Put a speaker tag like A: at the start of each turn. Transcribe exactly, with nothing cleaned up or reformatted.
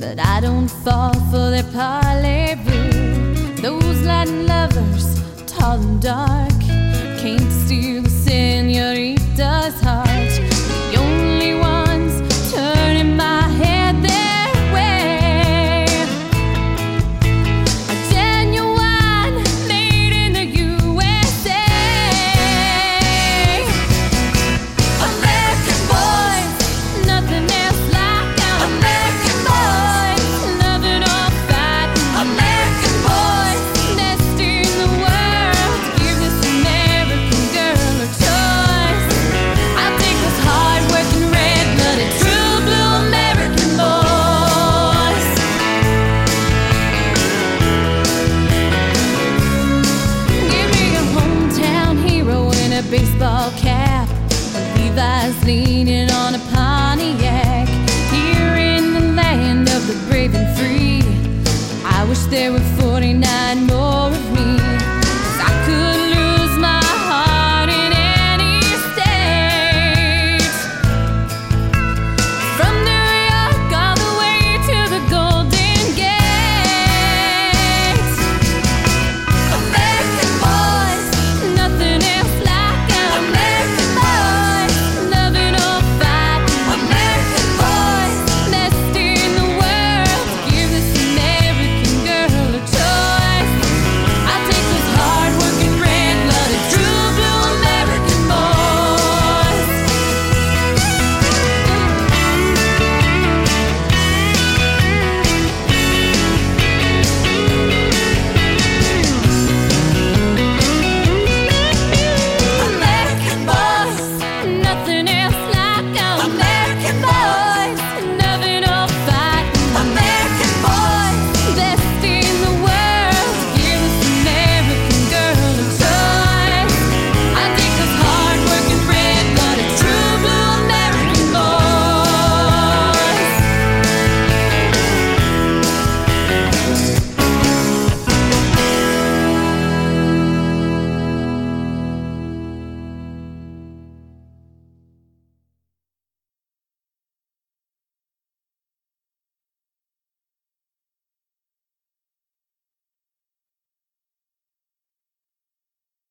A: but I don't fall for their parlez-vous. Those Latin lovers, tall and dark, can't steal the señorita's heart. The only ones turning my head their way are genuine, made in the U S A. American boys, nothing else like our American boys, loving or fighting. American boys, best in the world. Give this American girl a choice. I'll take those hard-working, red-blooded, true blue American boys. Give me a hometown hero in a baseball cap, a Levi's leaning on a Pontiac. Here in the land of the brave and free, I wish there were four